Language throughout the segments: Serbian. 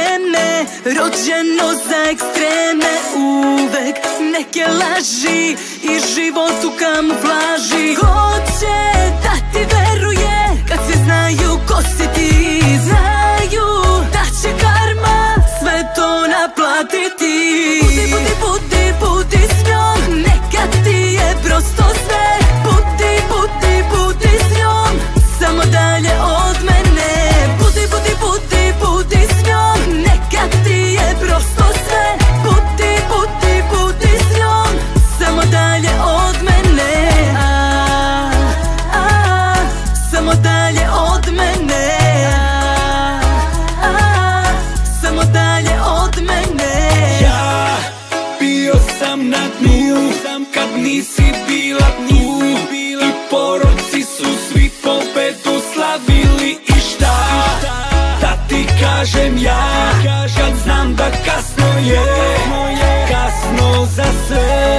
vreme, rođeno za ekstreme. Uvek neke laži i život u kamuflaži. Ko će da ti veruje kad svi znaju ko si ti? Znaju da će karma sve to naplatiti. Budi, budi, budi, budi s njom, neka ti je prosto sve. Budi, budi, budi s njom, samo dalje od mene. Budi, budi, budi, budi s njom, neka ti je prosto sve. Budi, budi, budi s njom, samo dalje od mene. Samo dalje od mene. Samo dalje od mene. Ja bio sam na dnu kad nisi bila tu, i poroci su svi pobedu slavili. I šta da ti kažem ja, kad znam da kasno je, kasno za sve.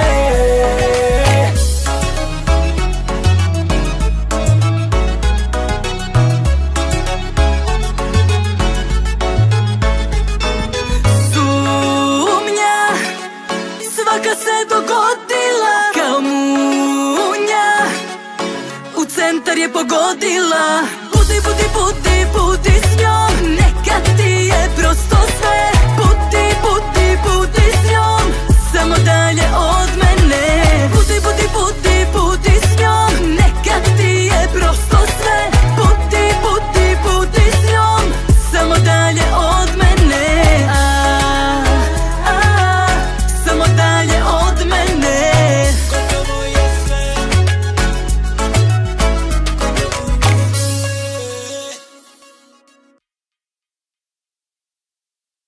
Svaka se dogodila kao munja, u centar je pogodila. Budi, budi, budi, budi s njom, neka ti je prosto